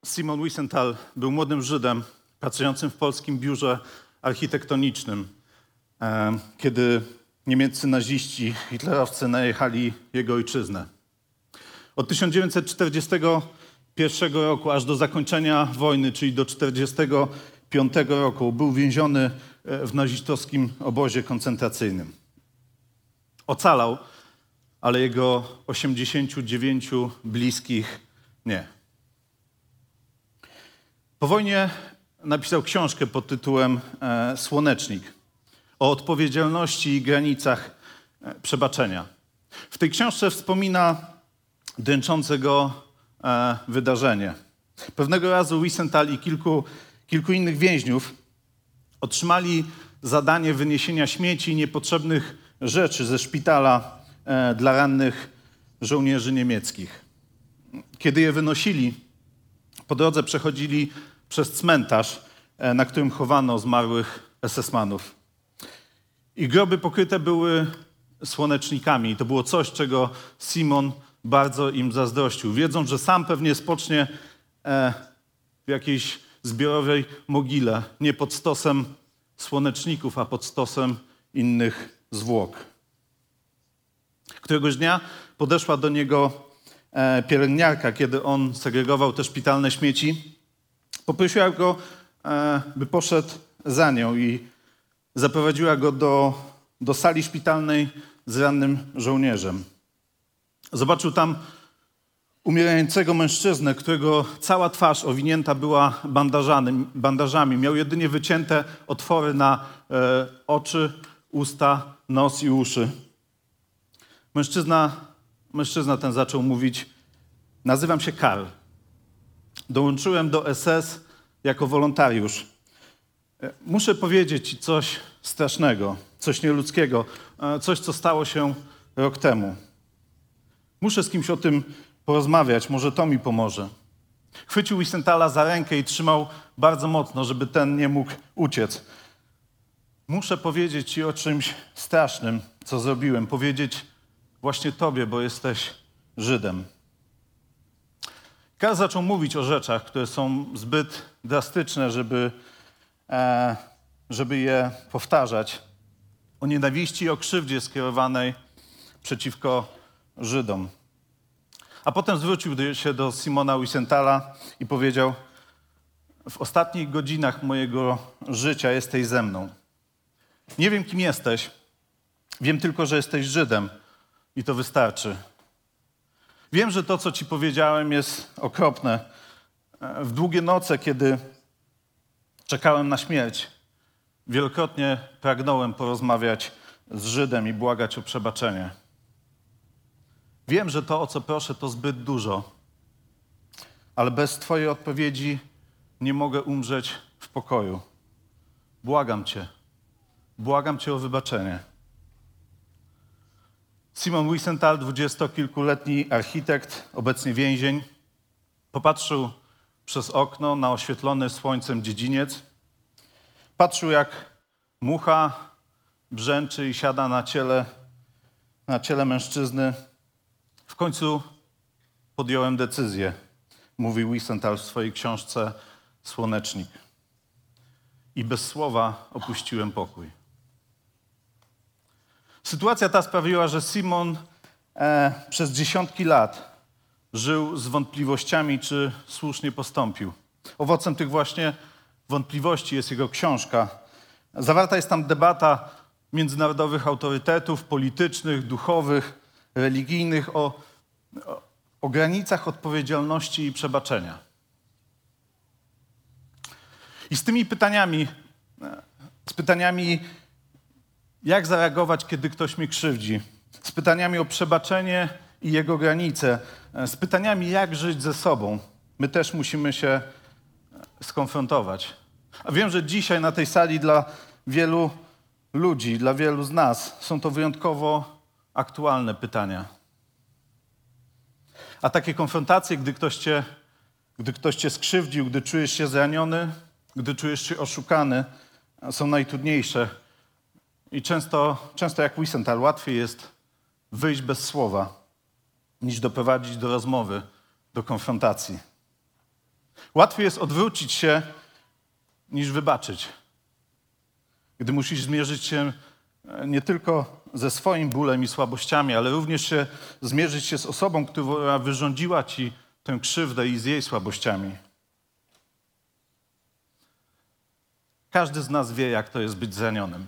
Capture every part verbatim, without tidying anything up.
Simon Wiesenthal był młodym Żydem pracującym w polskim biurze architektonicznym, kiedy niemieccy naziści, hitlerowcy najechali jego ojczyznę. Od tysiąc dziewięćset czterdziestego pierwszego roku aż do zakończenia wojny, czyli do tysiąc dziewięćset czterdziestego piątego roku, był więziony w nazistowskim obozie koncentracyjnym. Ocalał, ale jego osiemdziesięciu dziewięciu bliskich nie. Po wojnie napisał książkę pod tytułem e, Słonecznik o odpowiedzialności i granicach e, przebaczenia. W tej książce wspomina dręczące go e, wydarzenie. Pewnego razu Wiesenthal i kilku, kilku innych więźniów otrzymali zadanie wyniesienia śmieci i niepotrzebnych rzeczy ze szpitala e, dla rannych żołnierzy niemieckich. Kiedy je wynosili, po drodze przechodzili przez cmentarz, e, na którym chowano zmarłych esesmanów. Ich groby pokryte były słonecznikami. I to było coś, czego Simon bardzo im zazdrościł. Wiedząc, że sam pewnie spocznie e, w jakiejś zbiorowej mogile, nie pod stosem słoneczników, a pod stosem innych zwłok. Któregoś dnia podeszła do niego e, pielęgniarka, kiedy on segregował te szpitalne śmieci. Poprosiła go, e, by poszedł za nią i zaprowadziła go do, do sali szpitalnej z rannym żołnierzem. Zobaczył tam umierającego mężczyznę, którego cała twarz owinięta była bandażami. Miał jedynie wycięte otwory na e, oczy, usta, nos i uszy. Mężczyzna, mężczyzna ten zaczął mówić: nazywam się Karl. Dołączyłem do S S jako wolontariusz. Muszę powiedzieć ci coś strasznego, coś nieludzkiego, coś, co stało się rok temu. Muszę z kimś o tym porozmawiać, może to mi pomoże. Chwycił Wiesenthala za rękę i trzymał bardzo mocno, żeby ten nie mógł uciec. Muszę powiedzieć ci o czymś strasznym, co zrobiłem. Powiedzieć właśnie tobie, bo jesteś Żydem. Karl zaczął mówić o rzeczach, które są zbyt drastyczne, żeby, e, żeby je powtarzać. O nienawiści i o krzywdzie skierowanej przeciwko Żydom. A potem zwrócił się do Simona Wiesenthala i powiedział: w ostatnich godzinach mojego życia jesteś ze mną. Nie wiem, kim jesteś. Wiem tylko, że jesteś Żydem i to wystarczy. Wiem, że to, co ci powiedziałem, jest okropne. W długie noce, kiedy czekałem na śmierć, wielokrotnie pragnąłem porozmawiać z Żydem i błagać o przebaczenie. Wiem, że to, o co proszę, to zbyt dużo, ale bez twojej odpowiedzi nie mogę umrzeć w pokoju. Błagam cię, błagam cię o wybaczenie. Simon Wiesenthal, dwudziestokilkuletni architekt, obecnie więzień, popatrzył przez okno na oświetlony słońcem dziedziniec. Patrzył, jak mucha brzęczy i siada na ciele, na ciele mężczyzny. W końcu podjąłem decyzję, mówił Wiesenthal w swojej książce Słonecznik. I bez słowa opuściłem pokój. Sytuacja ta sprawiła, że Simon e, przez dziesiątki lat żył z wątpliwościami, czy słusznie postąpił. Owocem tych właśnie wątpliwości jest jego książka. Zawarta jest tam debata międzynarodowych autorytetów politycznych, duchowych, religijnych o, o, o granicach odpowiedzialności i przebaczenia. I z tymi pytaniami, z pytaniami, jak zareagować, kiedy ktoś mnie krzywdzi, z pytaniami o przebaczenie i jego granice, z pytaniami, jak żyć ze sobą, my też musimy się skonfrontować. A wiem, że dzisiaj na tej sali dla wielu ludzi, dla wielu z nas są to wyjątkowo aktualne pytania. A takie konfrontacje, gdy ktoś cię, gdy ktoś cię skrzywdził, gdy czujesz się zraniony, gdy czujesz się oszukany, są najtrudniejsze. I często, często jak Wiesenthal, łatwiej jest wyjść bez słowa, niż doprowadzić do rozmowy, do konfrontacji. Łatwiej jest odwrócić się, niż wybaczyć. Gdy musisz zmierzyć się nie tylko ze swoim bólem i słabościami, ale również się zmierzyć się z osobą, która wyrządziła ci tę krzywdę i z jej słabościami. Każdy z nas wie, jak to jest być zranionym.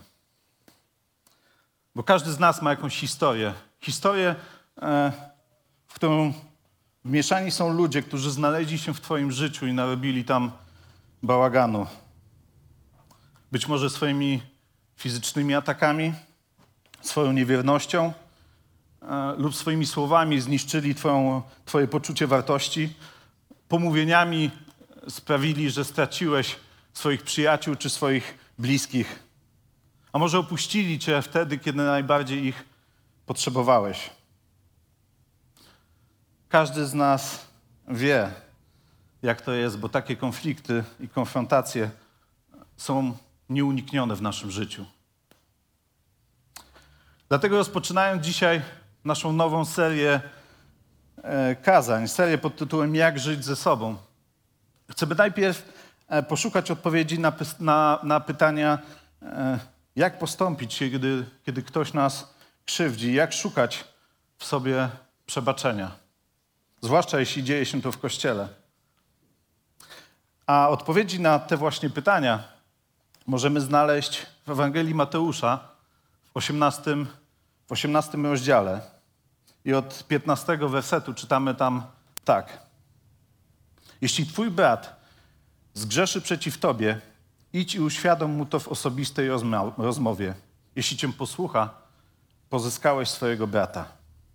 Bo każdy z nas ma jakąś historię. Historię, w którą wmieszani są ludzie, którzy znaleźli się w twoim życiu i narobili tam bałaganu. Być może swoimi fizycznymi atakami, swoją niewiernością lub swoimi słowami zniszczyli twoją, twoje poczucie wartości. Pomówieniami sprawili, że straciłeś swoich przyjaciół czy swoich bliskich. A może opuścili cię wtedy, kiedy najbardziej ich potrzebowałeś. Każdy z nas wie, jak to jest, bo takie konflikty i konfrontacje są nieuniknione w naszym życiu. Dlatego rozpoczynając dzisiaj naszą nową serię kazań, serię pod tytułem Jak żyć ze sobą, chcemy najpierw poszukać odpowiedzi na, na, na pytania, jak postąpić, kiedy, kiedy ktoś nas krzywdzi, jak szukać w sobie przebaczenia, zwłaszcza jeśli dzieje się to w Kościele. A odpowiedzi na te właśnie pytania możemy znaleźć w Ewangelii Mateusza w osiemnastym, w osiemnastym rozdziale. I od piętnastego wersetu czytamy tam tak. Jeśli twój brat zgrzeszy przeciw tobie, idź i uświadom mu to w osobistej rozmowie. Jeśli cię posłucha, pozyskałeś swojego brata.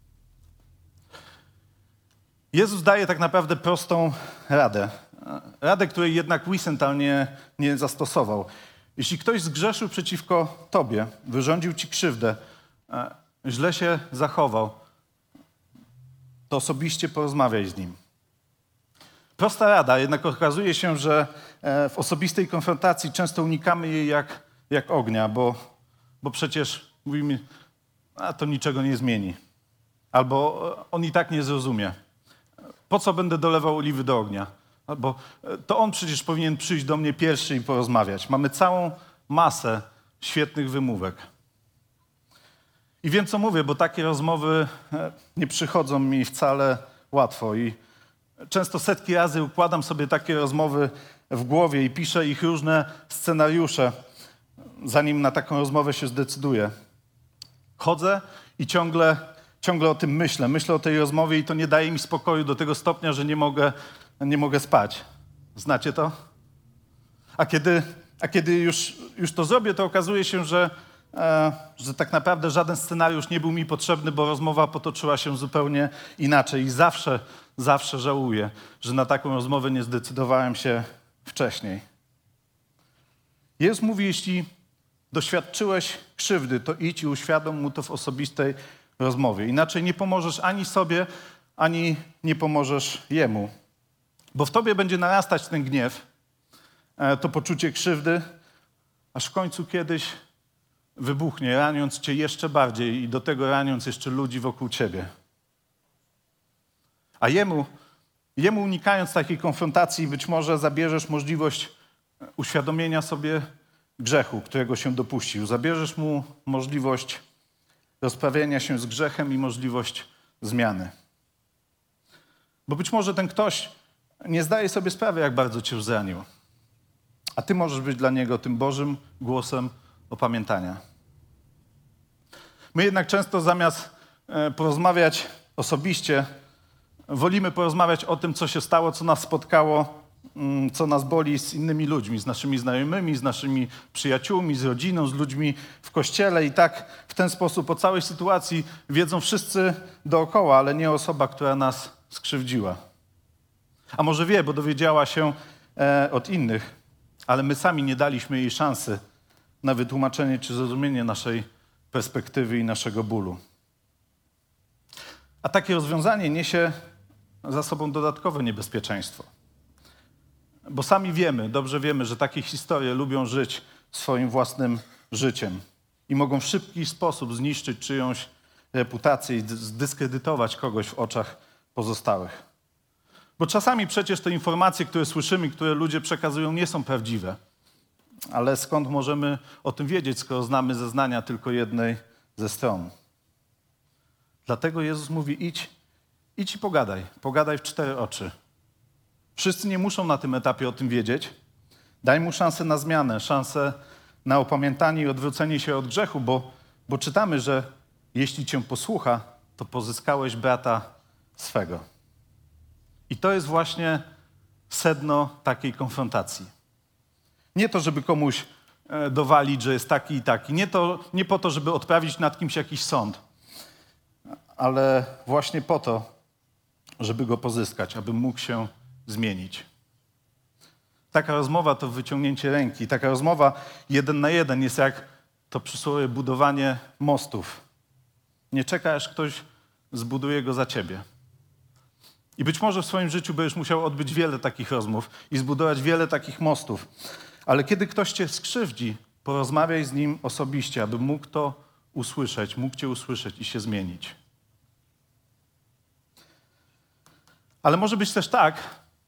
Jezus daje tak naprawdę prostą radę. Radę, której jednak Wiesenthal nie, nie zastosował. Jeśli ktoś zgrzeszył przeciwko tobie, wyrządził ci krzywdę, źle się zachował, to osobiście porozmawiaj z nim. Prosta rada, jednak okazuje się, że w osobistej konfrontacji często unikamy jej jak, jak ognia, bo, bo przecież mówimy, a to niczego nie zmieni. Albo on i tak nie zrozumie. Po co będę dolewał oliwy do ognia? Albo to on przecież powinien przyjść do mnie pierwszy i porozmawiać. Mamy całą masę świetnych wymówek. I wiem, co mówię, bo takie rozmowy nie przychodzą mi wcale łatwo. I często setki razy układam sobie takie rozmowy w głowie i piszę ich różne scenariusze, zanim na taką rozmowę się zdecyduję. Chodzę i ciągle, ciągle o tym myślę. Myślę o tej rozmowie i to nie daje mi spokoju do tego stopnia, że nie mogę, nie mogę spać. Znacie to? A kiedy, a kiedy już, już to zrobię, to okazuje się, że, e, że tak naprawdę żaden scenariusz nie był mi potrzebny, bo rozmowa potoczyła się zupełnie inaczej. I zawsze, zawsze żałuję, że na taką rozmowę nie zdecydowałem się wcześniej. Jezus mówi, jeśli doświadczyłeś krzywdy, to idź i uświadom mu to w osobistej rozmowie. Inaczej nie pomożesz ani sobie, ani nie pomożesz jemu. Bo w tobie będzie narastać ten gniew, to poczucie krzywdy, aż w końcu kiedyś wybuchnie, raniąc cię jeszcze bardziej i do tego raniąc jeszcze ludzi wokół ciebie. A jemu, jemu unikając takiej konfrontacji, być może zabierzesz możliwość uświadomienia sobie grzechu, którego się dopuścił. Zabierzesz mu możliwość rozprawienia się z grzechem i możliwość zmiany. Bo być może ten ktoś nie zdaje sobie sprawy, jak bardzo cię zranił. A ty możesz być dla niego tym Bożym głosem opamiętania. My jednak często zamiast porozmawiać osobiście, wolimy porozmawiać o tym, co się stało, co nas spotkało, co nas boli z innymi ludźmi, z naszymi znajomymi, z naszymi przyjaciółmi, z rodziną, z ludźmi w kościele. I tak w ten sposób o całej sytuacji wiedzą wszyscy dookoła, ale nie osoba, która nas skrzywdziła. A może wie, bo dowiedziała się e, od innych, ale my sami nie daliśmy jej szansy na wytłumaczenie czy zrozumienie naszej perspektywy i naszego bólu. A takie rozwiązanie niesie za sobą dodatkowe niebezpieczeństwo. Bo sami wiemy, dobrze wiemy, że takie historie lubią żyć swoim własnym życiem i mogą w szybki sposób zniszczyć czyjąś reputację i zdyskredytować kogoś w oczach pozostałych. Bo czasami przecież te informacje, które słyszymy, które ludzie przekazują, nie są prawdziwe. Ale skąd możemy o tym wiedzieć, skoro znamy zeznania tylko jednej ze stron? Dlatego Jezus mówi, idź, idź i pogadaj. Pogadaj w cztery oczy. Wszyscy nie muszą na tym etapie o tym wiedzieć. Daj mu szansę na zmianę, szansę na opamiętanie i odwrócenie się od grzechu, bo, bo czytamy, że jeśli cię posłucha, to pozyskałeś brata swego. I to jest właśnie sedno takiej konfrontacji. Nie to, żeby komuś dowalić, że jest taki i taki. Nie, to, nie po to, żeby odprawić nad kimś jakiś sąd, ale właśnie po to, żeby go pozyskać, aby mógł się zmienić. Taka rozmowa to wyciągnięcie ręki. Taka rozmowa jeden na jeden jest jak to przysłowie budowanie mostów. Nie czeka, aż ktoś zbuduje go za ciebie. I być może w swoim życiu będziesz musiał odbyć wiele takich rozmów i zbudować wiele takich mostów. Ale kiedy ktoś cię skrzywdzi, porozmawiaj z nim osobiście, aby mógł to usłyszeć, mógł cię usłyszeć i się zmienić. Ale może być też tak,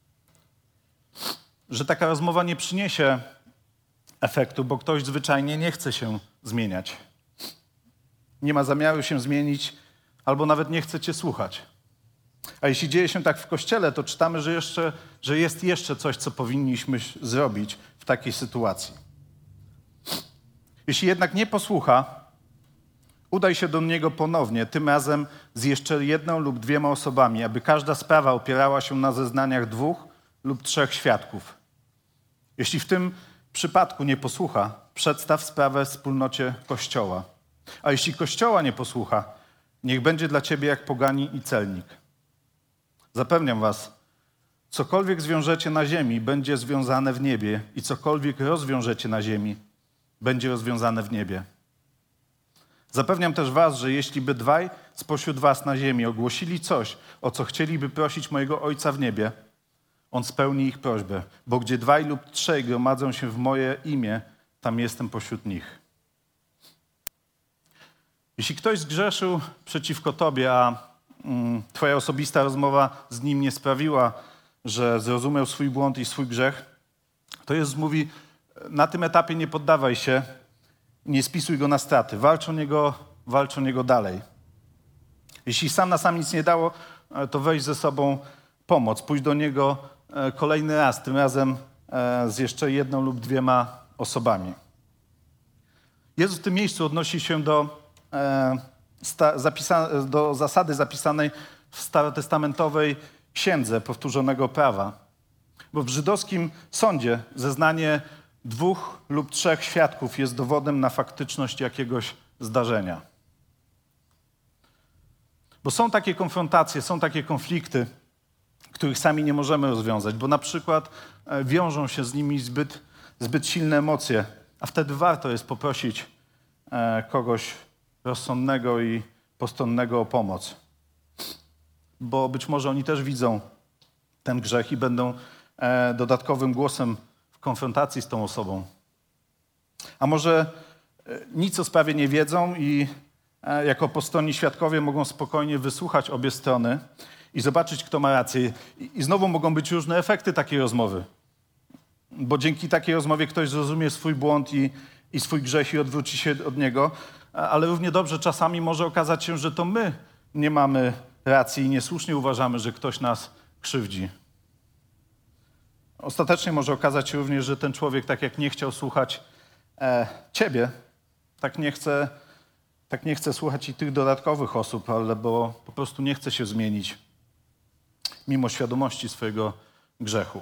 że taka rozmowa nie przyniesie efektu, bo ktoś zwyczajnie nie chce się zmieniać. Nie ma zamiaru się zmienić, albo nawet nie chce cię słuchać. A jeśli dzieje się tak w Kościele, to czytamy, że, jeszcze, że jest jeszcze coś, co powinniśmy zrobić w takiej sytuacji. Jeśli jednak nie posłucha, udaj się do niego ponownie, tym razem z jeszcze jedną lub dwiema osobami, aby każda sprawa opierała się na zeznaniach dwóch lub trzech świadków. Jeśli w tym przypadku nie posłucha, przedstaw sprawę wspólnocie Kościoła. A jeśli Kościoła nie posłucha, niech będzie dla ciebie jak poganin i celnik. Zapewniam was, cokolwiek zwiążecie na ziemi, będzie związane w niebie i cokolwiek rozwiążecie na ziemi, będzie rozwiązane w niebie. Zapewniam też was, że jeśli by dwaj spośród was na ziemi ogłosili coś, o co chcieliby prosić mojego Ojca w niebie, On spełni ich prośbę, bo gdzie dwaj lub trzej gromadzą się w moje imię, tam jestem pośród nich. Jeśli ktoś zgrzeszył przeciwko tobie, a mm, twoja osobista rozmowa z nim nie sprawiła, że zrozumiał swój błąd i swój grzech, to Jezus mówi, na tym etapie nie poddawaj się, nie spisuj go na straty, walcz o niego, walcz o niego dalej. Jeśli sam na sam nic nie dało, to weź ze sobą pomoc, pójdź do niego kolejny raz, tym razem z jeszcze jedną lub dwiema osobami. Jezus w tym miejscu odnosi się do, do zasady zapisanej w starotestamentowej księdze powtórzonego prawa. Bo w żydowskim sądzie zeznanie dwóch lub trzech świadków jest dowodem na faktyczność jakiegoś zdarzenia. Bo są takie konfrontacje, są takie konflikty, których sami nie możemy rozwiązać, bo na przykład wiążą się z nimi zbyt, zbyt silne emocje, a wtedy warto jest poprosić kogoś rozsądnego i postronnego o pomoc. Bo być może oni też widzą ten grzech i będą dodatkowym głosem w konfrontacji z tą osobą. A może nic o sprawie nie wiedzą i jako postronni świadkowie mogą spokojnie wysłuchać obie strony i zobaczyć, kto ma rację. I znowu mogą być różne efekty takiej rozmowy. Bo dzięki takiej rozmowie ktoś zrozumie swój błąd i, i swój grzech i odwróci się od niego, ale równie dobrze czasami może okazać się, że to my nie mamy racji i niesłusznie uważamy, że ktoś nas krzywdzi. Ostatecznie może okazać się również, że ten człowiek, tak jak nie chciał słuchać e, ciebie, tak nie chce, tak nie chce słuchać i tych dodatkowych osób, ale bo po prostu nie chce się zmienić, mimo świadomości swojego grzechu.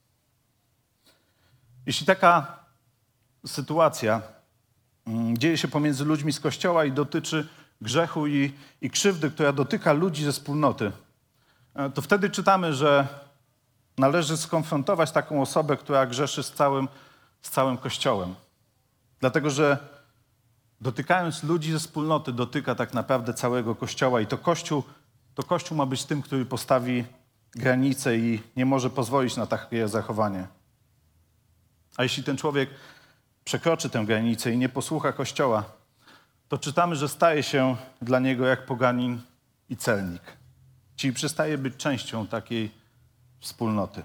Jeśli taka sytuacja mm, dzieje się pomiędzy ludźmi z Kościoła i dotyczy grzechu i, i krzywdy, która dotyka ludzi ze wspólnoty, e, to wtedy czytamy, że należy skonfrontować taką osobę, która grzeszy z całym, z całym Kościołem. Dlatego, że dotykając ludzi ze wspólnoty, dotyka tak naprawdę całego Kościoła i to Kościół, to Kościół ma być tym, który postawi granice i nie może pozwolić na takie zachowanie. A jeśli ten człowiek przekroczy tę granicę i nie posłucha Kościoła, to czytamy, że staje się dla niego jak poganin i celnik. Czyli przestaje być częścią takiej wspólnoty.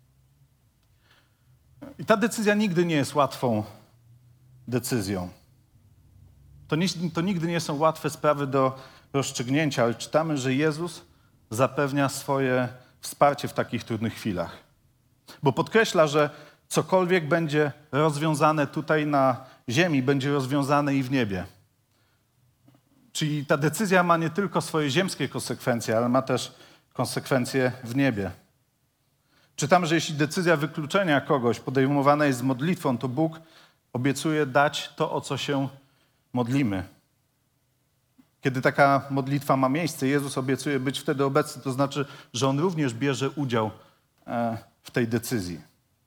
I ta decyzja nigdy nie jest łatwą decyzją. To, nie, to nigdy nie są łatwe sprawy do rozstrzygnięcia, ale czytamy, że Jezus zapewnia swoje wsparcie w takich trudnych chwilach. Bo podkreśla, że cokolwiek będzie rozwiązane tutaj na ziemi, będzie rozwiązane i w niebie. Czyli ta decyzja ma nie tylko swoje ziemskie konsekwencje, ale ma też konsekwencje w niebie. Czytamy, że jeśli decyzja wykluczenia kogoś podejmowana jest z modlitwą, to Bóg obiecuje dać to, o co się modlimy. Kiedy taka modlitwa ma miejsce, Jezus obiecuje być wtedy obecny, to znaczy, że On również bierze udział w tej decyzji.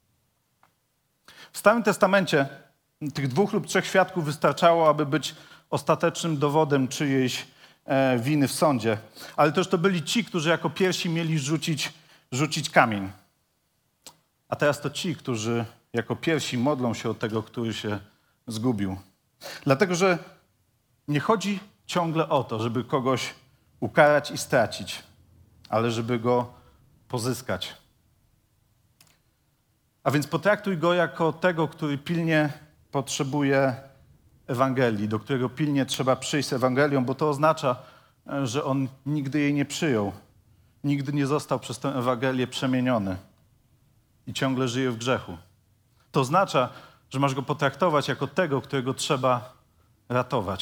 W Starym Testamencie tych dwóch lub trzech świadków wystarczało, aby być ostatecznym dowodem czyjejś winy w sądzie. Ale też to byli ci, którzy jako pierwsi mieli rzucić, rzucić kamień. A teraz to ci, którzy jako pierwsi modlą się o tego, który się zgubił. Dlatego, że nie chodzi ciągle o to, żeby kogoś ukarać i stracić, ale żeby go pozyskać. A więc potraktuj go jako tego, który pilnie potrzebuje Ewangelii, do którego pilnie trzeba przyjść z Ewangelią, bo to oznacza, że on nigdy jej nie przyjął. Nigdy nie został przez tę Ewangelię przemieniony i ciągle żyje w grzechu. To oznacza, że masz go potraktować jako tego, którego trzeba ratować.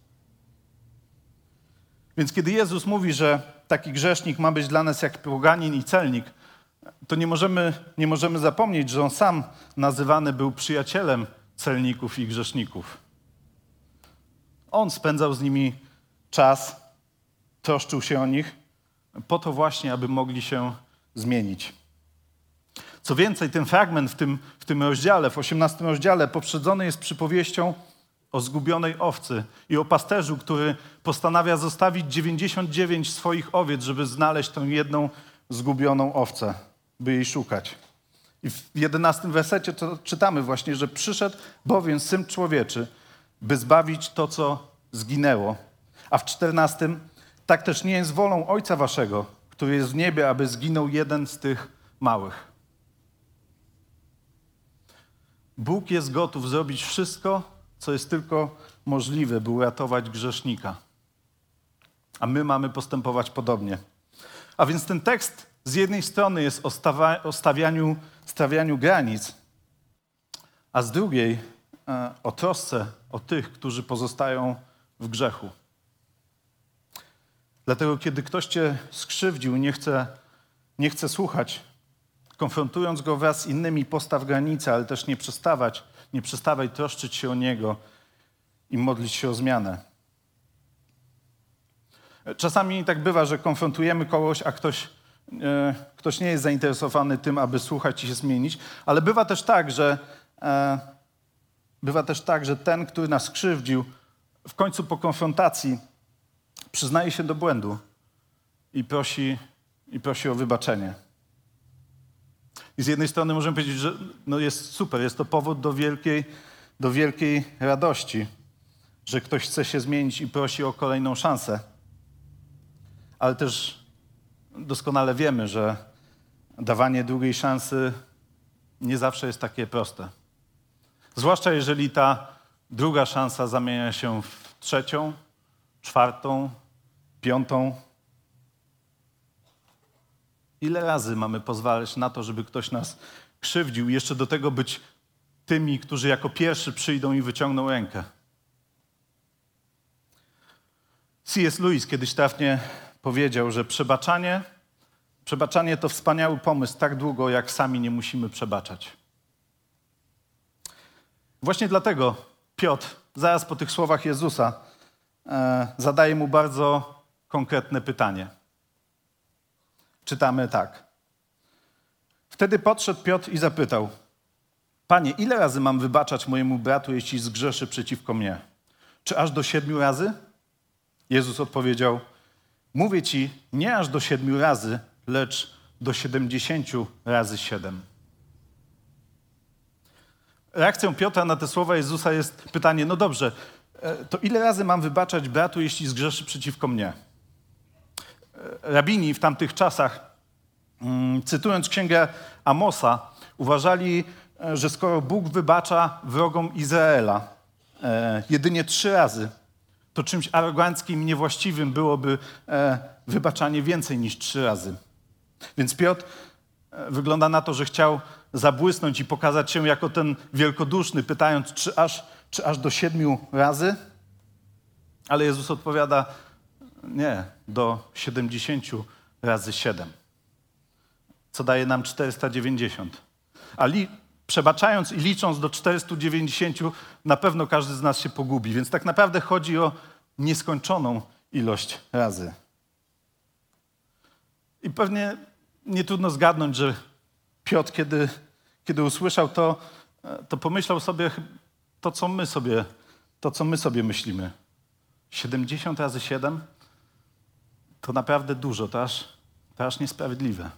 Więc kiedy Jezus mówi, że taki grzesznik ma być dla nas jak poganin i celnik, to nie możemy, nie możemy zapomnieć, że on sam nazywany był przyjacielem celników i grzeszników. On spędzał z nimi czas, troszczył się o nich, po to właśnie, aby mogli się zmienić. Co więcej, ten fragment w tym, w tym rozdziale, w osiemnastym rozdziale, poprzedzony jest przypowieścią o zgubionej owcy i o pasterzu, który postanawia zostawić dziewięćdziesiąt dziewięć swoich owiec, żeby znaleźć tę jedną zgubioną owcę, by jej szukać. I w jedenastym wersecie to czytamy właśnie, że przyszedł bowiem Syn Człowieczy, by zbawić to, co zginęło. A w czternastym tak też nie jest wolą Ojca Waszego, który jest w niebie, aby zginął jeden z tych małych. Bóg jest gotów zrobić wszystko, co jest tylko możliwe, by uratować grzesznika. A my mamy postępować podobnie. A więc ten tekst z jednej strony jest o, stawa- o stawianiu, stawianiu granic, a z drugiej e, o trosce o tych, którzy pozostają w grzechu. Dlatego, kiedy ktoś cię skrzywdził i nie chce, nie chce słuchać, konfrontując go wraz z innymi, postaw granice, ale też nie przestawać, nie przestawaj troszczyć się o niego i modlić się o zmianę. Czasami tak bywa, że konfrontujemy kogoś, a ktoś, e, ktoś nie jest zainteresowany tym, aby słuchać i się zmienić, ale bywa też tak, że e, bywa też tak, że ten, który nas skrzywdził, w końcu po konfrontacji przyznaje się do błędu i prosi, i prosi o wybaczenie. I z jednej strony możemy powiedzieć, że no jest super, jest to powód do wielkiej, do wielkiej radości, że ktoś chce się zmienić i prosi o kolejną szansę. Ale też doskonale wiemy, że dawanie drugiej szansy nie zawsze jest takie proste. Zwłaszcza jeżeli ta druga szansa zamienia się w trzecią, czwartą, piątą. Ile razy mamy pozwalać na to, żeby ktoś nas krzywdził i jeszcze do tego być tymi, którzy jako pierwszy przyjdą i wyciągną rękę? C S Lewis kiedyś trafnie powiedział, że przebaczanie, przebaczanie to wspaniały pomysł tak długo, jak sami nie musimy przebaczać. Właśnie dlatego Piotr, zaraz po tych słowach Jezusa, e, zadaje mu bardzo konkretne pytanie. Czytamy tak. Wtedy podszedł Piotr i zapytał: Panie, ile razy mam wybaczać mojemu bratu, jeśli zgrzeszy przeciwko mnie? Czy aż do siedmiu razy? Jezus odpowiedział: Mówię ci, nie aż do siedmiu razy, lecz do siedemdziesięciu razy siedem. Reakcją Piotra na te słowa Jezusa jest pytanie: no dobrze, to ile razy mam wybaczać bratu, jeśli zgrzeszy przeciwko mnie? Rabini w tamtych czasach Cytując księgę Amosa, uważali, że skoro Bóg wybacza wrogom Izraela e, jedynie trzy razy, to czymś aroganckim i niewłaściwym byłoby e, wybaczanie więcej niż trzy razy. Więc Piotr e, wygląda na to, że chciał zabłysnąć i pokazać się jako ten wielkoduszny, pytając, czy aż, czy aż do siedmiu razy? Ale Jezus odpowiada, nie, do siedemdziesięciu razy siedem, co daje nam czterysta dziewięćdziesiąt. A li, przebaczając i licząc do czterystu dziewięćdziesięciu, na pewno każdy z nas się pogubi. Więc tak naprawdę chodzi o nieskończoną ilość razy. I pewnie nie trudno zgadnąć, że Piotr, kiedy, kiedy usłyszał to, to pomyślał sobie to, co my sobie, to, co my sobie myślimy. siedemdziesiąt razy siedem to naprawdę dużo, to aż, to aż niesprawiedliwe.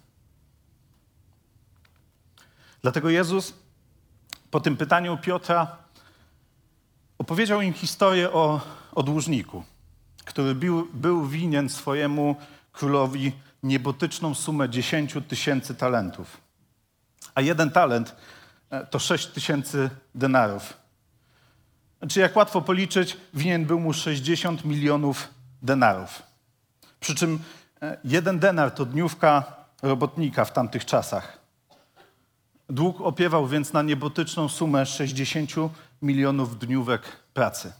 Dlatego Jezus po tym pytaniu Piotra opowiedział im historię o, o dłużniku, który był, był winien swojemu królowi niebotyczną sumę dziesięciu tysięcy talentów. A jeden talent to sześć tysięcy denarów. Znaczy, jak łatwo policzyć, winien był mu sześćdziesiąt milionów denarów. Przy czym jeden denar to dniówka robotnika w tamtych czasach. Dług opiewał więc na niebotyczną sumę sześćdziesięciu milionów dniówek pracy.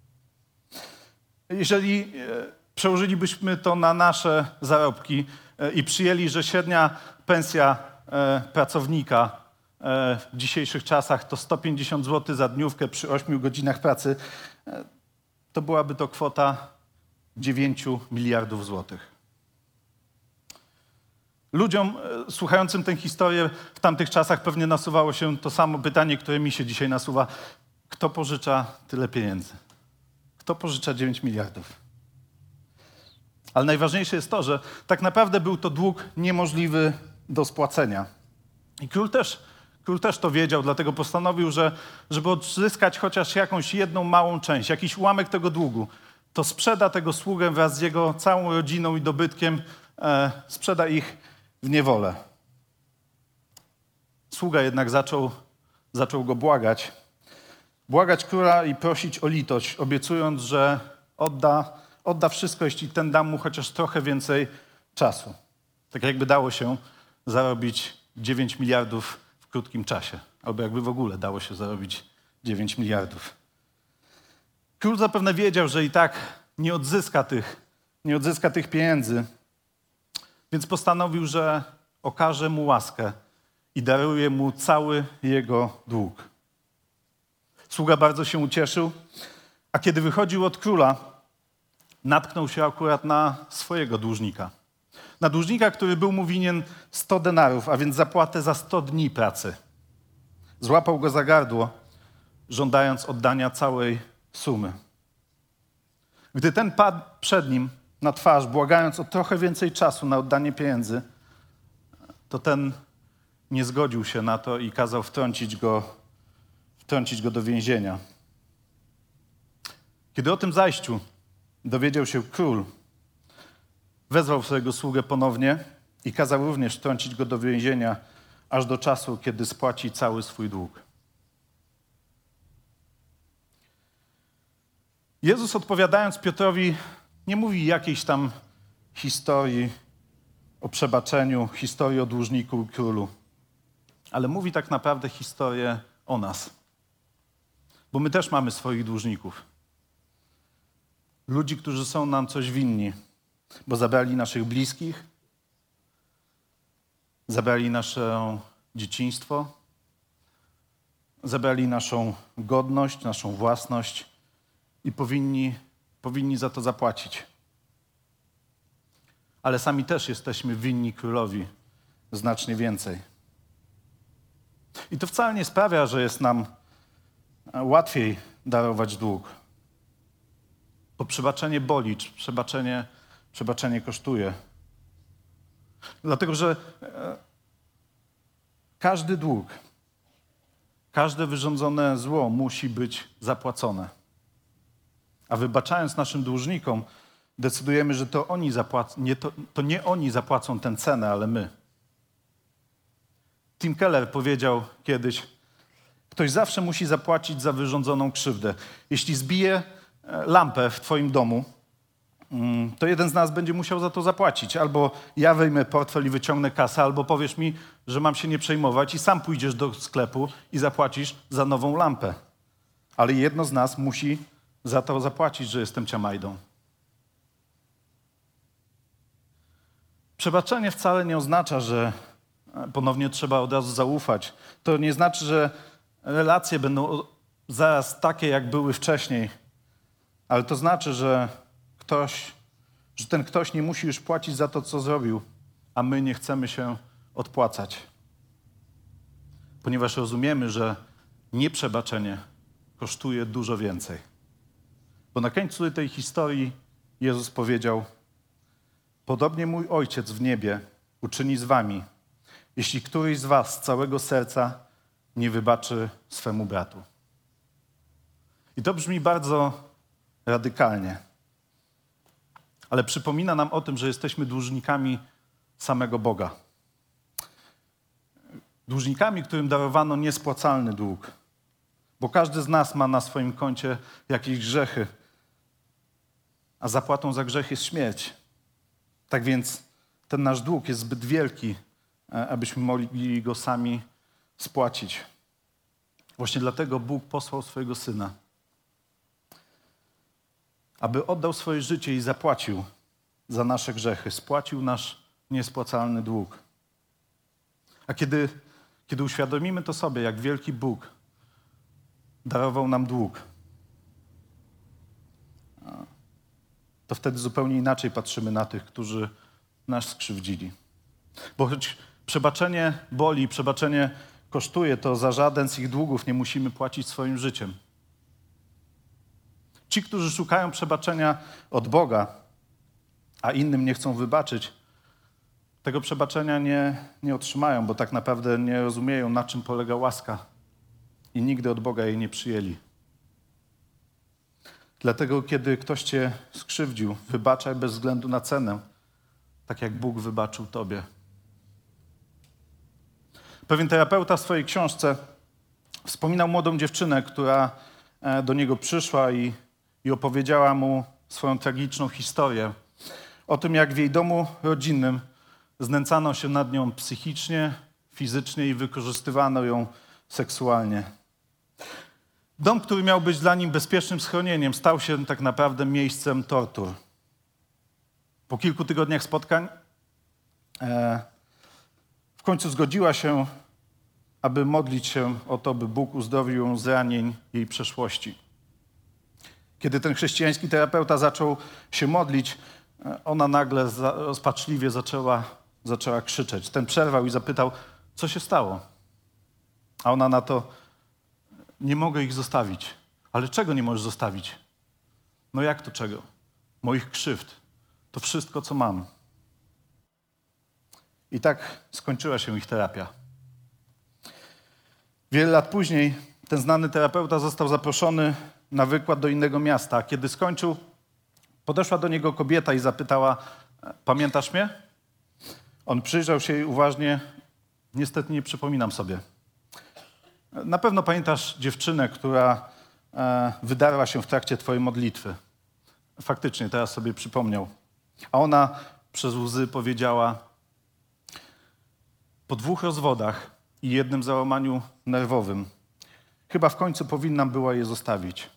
Jeżeli przełożylibyśmy to na nasze zarobki i przyjęli, że średnia pensja pracownika w dzisiejszych czasach to sto pięćdziesiąt złotych za dniówkę przy ośmiu godzinach pracy, to byłaby to kwota dziewięciu miliardów złotych. Ludziom słuchającym tę historię w tamtych czasach pewnie nasuwało się to samo pytanie, które mi się dzisiaj nasuwa. Kto pożycza tyle pieniędzy? Kto pożycza dziewięć miliardów? Ale najważniejsze jest to, że tak naprawdę był to dług niemożliwy do spłacenia. I król też, król też to wiedział, dlatego postanowił, że żeby odzyskać chociaż jakąś jedną małą część, jakiś ułamek tego długu, to sprzeda tego sługę wraz z jego całą rodziną i dobytkiem, e, sprzeda ich w niewolę. Sługa jednak zaczął, zaczął go błagać. Błagać króla i prosić o litość, obiecując, że odda, odda wszystko, jeśli ten da mu chociaż trochę więcej czasu. Tak jakby dało się zarobić dziewięć miliardów w krótkim czasie. Albo jakby w ogóle dało się zarobić dziewięć miliardów. Król zapewne wiedział, że i tak nie odzyska tych, nie odzyska tych pieniędzy, więc postanowił, że okaże mu łaskę i daruje mu cały jego dług. Sługa bardzo się ucieszył, a kiedy wychodził od króla, natknął się akurat na swojego dłużnika. Na dłużnika, który był mu winien sto denarów, a więc zapłatę za sto dni pracy. Złapał go za gardło, żądając oddania całej sumy. Gdy ten padł przed nim na twarz, błagając o trochę więcej czasu na oddanie pieniędzy, to ten nie zgodził się na to i kazał wtrącić go, wtrącić go do więzienia. Kiedy o tym zajściu dowiedział się król, wezwał swojego sługę ponownie i kazał również wtrącić go do więzienia aż do czasu, kiedy spłaci cały swój dług. Jezus, odpowiadając Piotrowi, nie mówi jakiejś tam historii o przebaczeniu, historii o dłużniku i królu, ale mówi tak naprawdę historię o nas. Bo my też mamy swoich dłużników. Ludzi, którzy są nam coś winni, bo zabrali naszych bliskich, zabrali nasze dzieciństwo, zabrali naszą godność, naszą własność i powinni, powinni za to zapłacić. Ale sami też jesteśmy winni królowi znacznie więcej. I to wcale nie sprawia, że jest nam łatwiej darować dług. Bo przebaczenie boli, przebaczenie, przebaczenie kosztuje. Dlatego, że e, każdy dług, każde wyrządzone zło musi być zapłacone. A wybaczając naszym dłużnikom, decydujemy, że to, oni zapłac- nie, to, to nie oni zapłacą tę cenę, ale my. Tim Keller powiedział kiedyś, ktoś zawsze musi zapłacić za wyrządzoną krzywdę. Jeśli zbije lampę w twoim domu, to jeden z nas będzie musiał za to zapłacić. Albo ja wejmę portfel i wyciągnę kasę, albo powiesz mi, że mam się nie przejmować i sam pójdziesz do sklepu i zapłacisz za nową lampę. Ale jedno z nas musi za to zapłacić, że jestem ciamajdą. Przebaczenie wcale nie oznacza, że ponownie trzeba od razu zaufać. To nie znaczy, że relacje będą zaraz takie, jak były wcześniej. Ale to znaczy, że ktoś, że ten ktoś nie musi już płacić za to, co zrobił, a my nie chcemy się odpłacać. Ponieważ rozumiemy, że nieprzebaczenie kosztuje dużo więcej. Bo na końcu tej historii Jezus powiedział: podobnie mój Ojciec w niebie uczyni z wami, jeśli któryś z was z całego serca nie wybaczy swemu bratu. I to brzmi bardzo radykalnie, ale przypomina nam o tym, że jesteśmy dłużnikami samego Boga. Dłużnikami, którym darowano niespłacalny dług. Bo każdy z nas ma na swoim koncie jakieś grzechy, a zapłatą za grzech jest śmierć. Tak więc ten nasz dług jest zbyt wielki, abyśmy mogli go sami spłacić. Właśnie dlatego Bóg posłał swojego Syna, aby oddał swoje życie i zapłacił za nasze grzechy, spłacił nasz niespłacalny dług. A kiedy, kiedy uświadomimy to sobie, jak wielki Bóg darował nam dług, to wtedy zupełnie inaczej patrzymy na tych, którzy nas skrzywdzili. Bo choć przebaczenie boli, przebaczenie kosztuje, to za żaden z ich długów nie musimy płacić swoim życiem. Ci, którzy szukają przebaczenia od Boga, a innym nie chcą wybaczyć, tego przebaczenia nie, nie otrzymają, bo tak naprawdę nie rozumieją, na czym polega łaska i nigdy od Boga jej nie przyjęli. Dlatego, kiedy ktoś cię skrzywdził, wybaczaj bez względu na cenę, tak jak Bóg wybaczył tobie. Pewien terapeuta w swojej książce wspominał młodą dziewczynę, która do niego przyszła i, i opowiedziała mu swoją tragiczną historię o tym, jak w jej domu rodzinnym znęcano się nad nią psychicznie, fizycznie i wykorzystywano ją seksualnie. Dom, który miał być dla nim bezpiecznym schronieniem, stał się tak naprawdę miejscem tortur. Po kilku tygodniach spotkań e, w końcu zgodziła się, aby modlić się o to, by Bóg uzdrowił ją z ranień jej przeszłości. Kiedy ten chrześcijański terapeuta zaczął się modlić, ona nagle za, rozpaczliwie zaczęła, zaczęła krzyczeć. Ten przerwał i zapytał, co się stało? A ona na to: nie mogę ich zostawić. Ale czego nie możesz zostawić? No jak to czego? Moich krzywd. To wszystko, co mam. I tak skończyła się ich terapia. Wiele lat później ten znany terapeuta został zaproszony na wykład do innego miasta. Kiedy skończył, podeszła do niego kobieta i zapytała: pamiętasz mnie? On przyjrzał się jej uważnie. Niestety nie przypominam sobie. Na pewno pamiętasz dziewczynę, która e, wydarła się w trakcie twojej modlitwy. Faktycznie, teraz sobie przypomniał. A ona przez łzy powiedziała: po dwóch rozwodach i jednym załamaniu nerwowym chyba w końcu powinnam była je zostawić.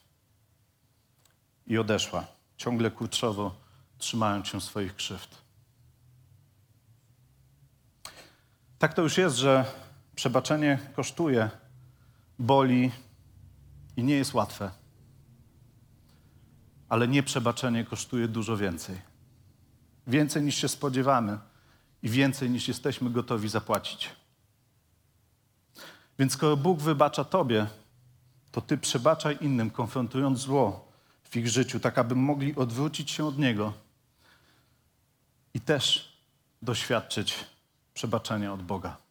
I odeszła, ciągle kurczowo trzymając się swoich krzywd. Tak to już jest, że przebaczenie kosztuje, boli i nie jest łatwe. Ale nieprzebaczenie kosztuje dużo więcej. Więcej niż się spodziewamy i więcej niż jesteśmy gotowi zapłacić. Więc skoro Bóg wybacza tobie, to ty przebaczaj innym, konfrontując zło w ich życiu, tak aby mogli odwrócić się od Niego i też doświadczyć przebaczenia od Boga.